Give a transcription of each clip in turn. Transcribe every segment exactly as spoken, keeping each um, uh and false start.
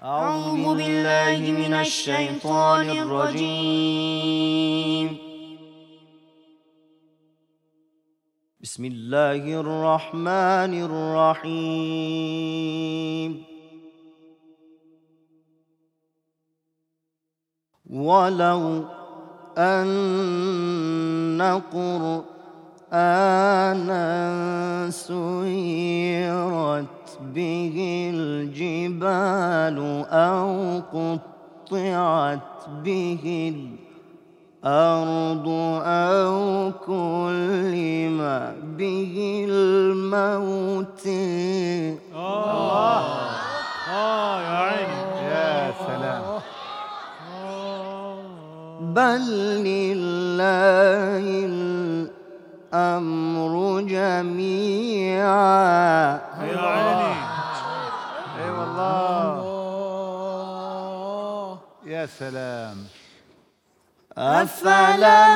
أعوذ بالله من الشيطان الرجيم. بسم الله الرحمن الرحيم. ولو أن قرآنا سيرت به الجبال أو قطعت به الأرض أو كلم به الموت. الله آه يا عيني يا سلام. بل لله الأمر جميعا. يا عيني اي والله يا سلام. أفلم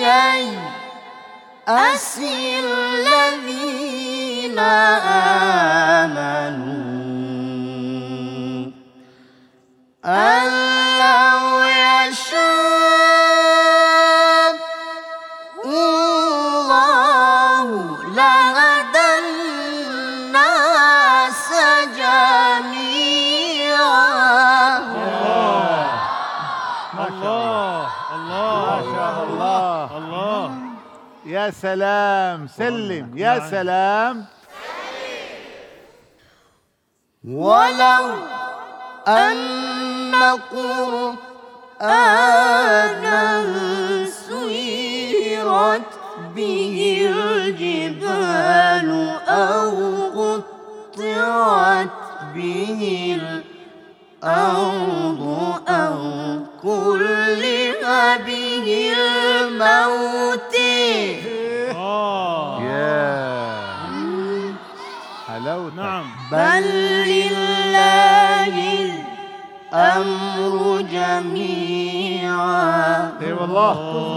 ييأس الذين آمنوا أن لو يشاء الله لهدى الناس جميعا. الله الله ما شاء الله الله يا سلام. سلم يا سلام. ولو أن قرآنا سيرت به الجبال أو قطعت به الأرض أو كلم به الموت. يا حلاوتك. نعم. بل لله الأمر جميعا. اي والله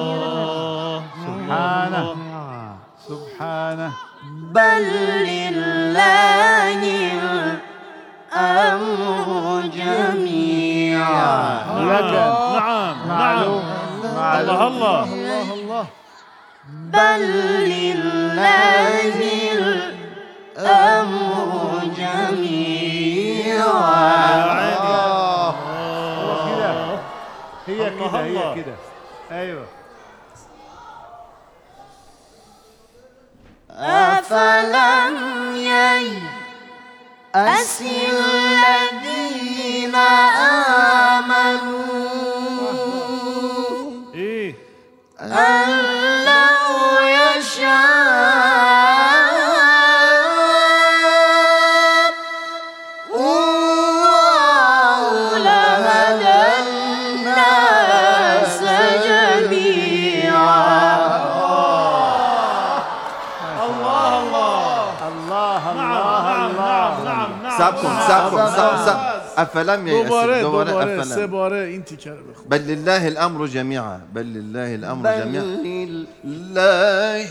سبحانه سبحانه. بل لله الأمر جميعا. لك نعم معلوم معلوم. الله الله الله. بل لله الأمر جميعا. هي كده هي كده. ايوه. أفلم ييأس الذين آمنوا ايه أن لو يشاء الله لهدى الناس جميعا. الله الله الله الله الله. نعم نعم. سابكم سابكم ساب ساب. أفلم ييأس دوباره دوباره دوباره أفلم. سه باره انت کلمه. بل لله الأمر جميعا. بل لله الأمر بل جميعا. لله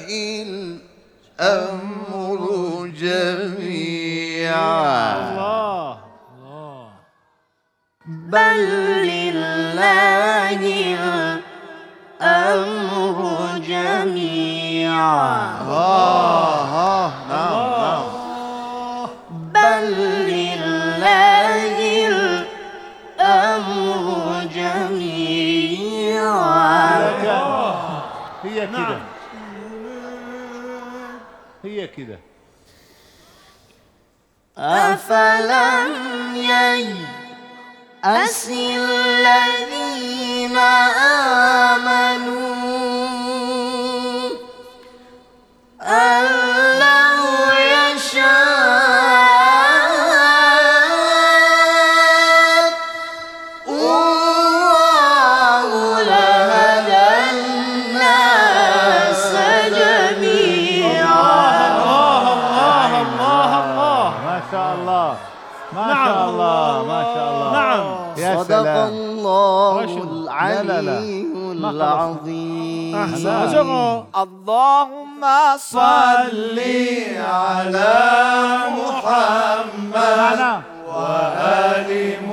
الأمر جميعا. الله الله. بل لله الأمر جميعا. آه آه نعم نعم. بل لله الأمر جميعا. هي كده هي كده. أفلم ييأس الذين آمنوا أن لو يشاء الله لهدى الناس جميعا. الله الله الله الله. ما شاء الله ما شاء الله ما شاء الله. نعم يا صدق سلام. الله لا لا لا. العلي ما خلص. العظيم. أحسن. اللهم صل على محمد معنا. وآل